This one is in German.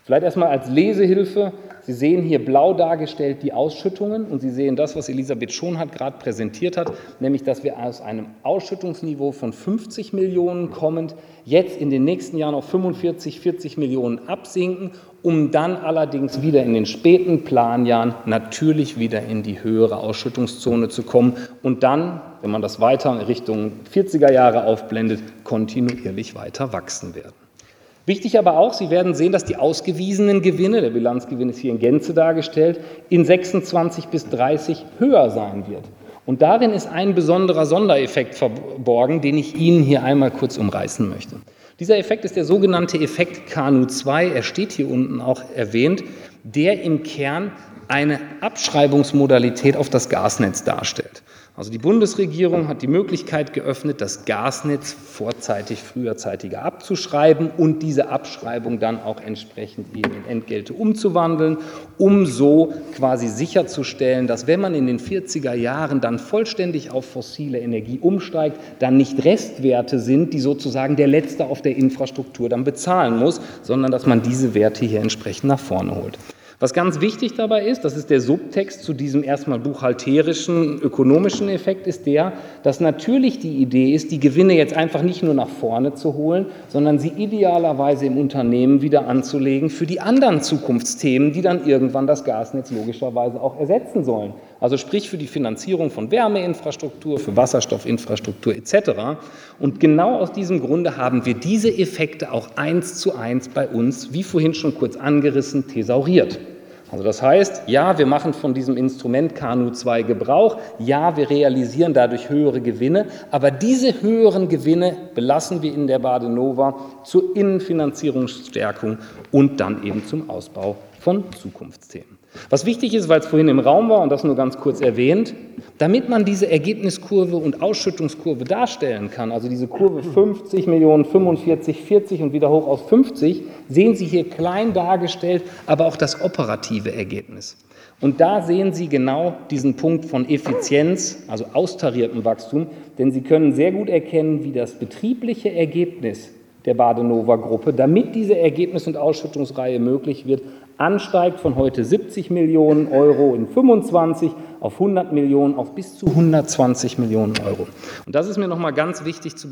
Vielleicht erstmal als Lesehilfe. Sie sehen hier blau dargestellt die Ausschüttungen und Sie sehen das, was Elisabeth Schonhardt gerade präsentiert hat, nämlich, dass wir aus einem Ausschüttungsniveau von 50 Millionen kommend jetzt in den nächsten Jahren auf 45, 40 Millionen absinken, um dann allerdings wieder in den späten Planjahren natürlich wieder in die höhere Ausschüttungszone zu kommen und dann, wenn man das weiter in Richtung 40er Jahre aufblendet, kontinuierlich weiter wachsen werden. Wichtig aber auch, Sie werden sehen, dass die ausgewiesenen Gewinne, der Bilanzgewinn ist hier in Gänze dargestellt, in 26 bis 30 höher sein wird. Und darin ist ein besonderer Sondereffekt verborgen, den ich Ihnen hier einmal kurz umreißen möchte. Dieser Effekt ist der sogenannte Effekt KNU2, er steht hier unten auch erwähnt, der im Kern eine Abschreibungsmodalität auf das Gasnetz darstellt. Also die Bundesregierung hat die Möglichkeit geöffnet, das Gasnetz früherzeitiger abzuschreiben und diese Abschreibung dann auch entsprechend eben in Entgelte umzuwandeln, um so quasi sicherzustellen, dass wenn man in den 40er Jahren dann vollständig auf fossile Energie umsteigt, dann nicht Restwerte sind, die sozusagen der Letzte auf der Infrastruktur dann bezahlen muss, sondern dass man diese Werte hier entsprechend nach vorne holt. Was ganz wichtig dabei ist, das ist der Subtext zu diesem erstmal buchhalterischen, ökonomischen Effekt, ist der, dass natürlich die Idee ist, die Gewinne jetzt einfach nicht nur nach vorne zu holen, sondern sie idealerweise im Unternehmen wieder anzulegen für die anderen Zukunftsthemen, die dann irgendwann das Gasnetz logischerweise auch ersetzen sollen. Also sprich für die Finanzierung von Wärmeinfrastruktur, für Wasserstoffinfrastruktur etc. Und genau aus diesem Grunde haben wir diese Effekte auch 1:1 bei uns, wie vorhin schon kurz angerissen, thesauriert. Also das heißt, ja, wir machen von diesem Instrument KNU2 Gebrauch, ja, wir realisieren dadurch höhere Gewinne, aber diese höheren Gewinne belassen wir in der Badenova zur Innenfinanzierungsstärkung und dann eben zum Ausbau von Zukunftsthemen. Was wichtig ist, weil es vorhin im Raum war und das nur ganz kurz erwähnt, damit man diese Ergebniskurve und Ausschüttungskurve darstellen kann, also diese Kurve 50 Millionen, 45, 40 und wieder hoch auf 50, sehen Sie hier klein dargestellt, aber auch das operative Ergebnis. Und da sehen Sie genau diesen Punkt von Effizienz, also austariertem Wachstum, denn Sie können sehr gut erkennen, wie das betriebliche Ergebnis der Badenova-Gruppe, damit diese Ergebnis- und Ausschüttungsreihe möglich wird, ansteigt von heute 70 Millionen Euro in 25 auf 100 Millionen, auf bis zu 120 Millionen Euro. Und das ist mir nochmal ganz wichtig zu